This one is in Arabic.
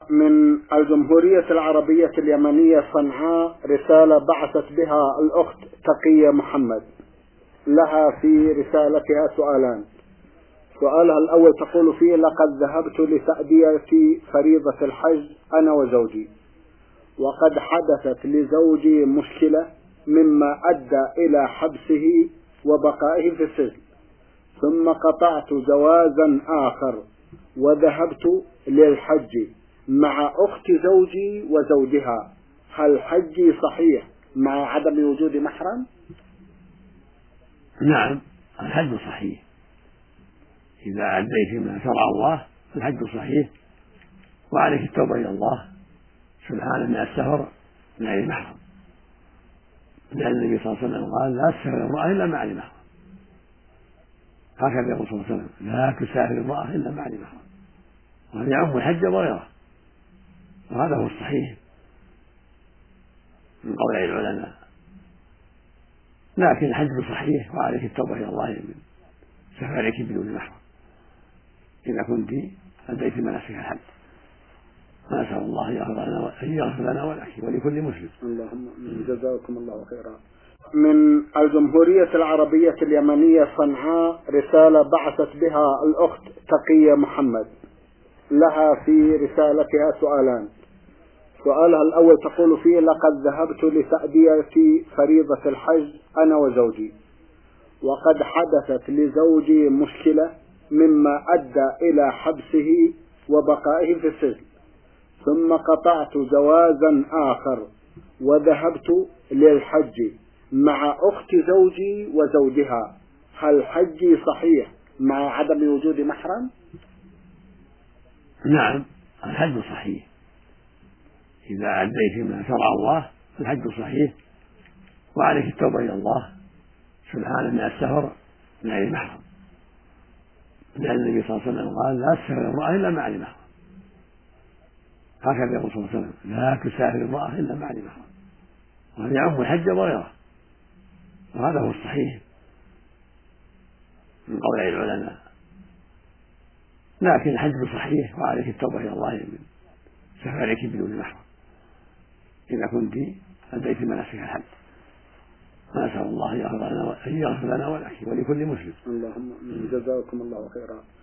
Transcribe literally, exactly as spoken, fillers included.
من الجمهورية العربية اليمنية صنعاء رسالة بعثت بها الأخت تقية محمد. لها في رسالتها سؤالان. سؤالها الأول تقول فيه: لقد ذهبت لتأدية فريضة الحج أنا وزوجي، وقد حدثت لزوجي مشكلة مما أدى إلى حبسه وبقائه في السجن، ثم قطعت جوازا آخر وذهبت للحج مع أخت زوجي وزوجها. هل حجي صحيح مع عدم وجود محرم؟ نعم، الحج صحيح إذا أديت ما شرع الله. الحج صحيح، وعليك التوبة إلى الله سبحانه من السفر من غير محرم، لأن النبي صلى الله عليه وسلم قال: لا تسافر امرأة إلا مع ذي محرم. هكذا يقول صلى الله عليه وسلم: لا تسافر امرأة إلا مع ذي محرم، وهذا يعم الحج وغيره، وهذا هو الصحيح من قول العلماء. لكن الحج صحيح، وعليك التوبة إلى الله من سفرك بدون محرم إذا كنت أديت مناسك الحج. نسأل الله أن يغفر لنا ولك ولكل مسلم. اللهم جزاكم الله خيرا. من الجمهورية العربية اليمنية صنعاء رسالة بعثت بها الأخت تقية محمد. لها في رسالتها سؤالان. سؤالها الأول تقول فيه: لقد ذهبت لتأدية فريضة الحج أنا وزوجي، وقد حدثت لزوجي مشكلة مما أدى إلى حبسه وبقائه في السجن، ثم قطعت جوازا آخر وذهبت للحج مع أخت زوجي وزوجها. هل حجي صحيح مع عدم وجود محرم؟ نعم، الحج صحيح إذا أديت ما شرع الله. الحج صحيح، وعليك التوبة إلى الله سبحانه من السفر من غير محرم، لأن النبي صلى الله عليه وسلم قال: لا تسافر امرأة إلا مع ذي محرم. هكذا يقول صلى الله عليه وسلم: لا تسافر امرأة إلا مع ذي محرم، وهذا يعم الحج وغيره، وهذا هو الصحيح من قول العلماء. لكن الحج صحيح، وعليك التوبة إلى الله من سفرك بدون محرم إذا كنت أديت مناسك الحج. نسأل الله أن يغفر لنا ولك ولكل مسلم. اللهم جزاكم الله خيرا.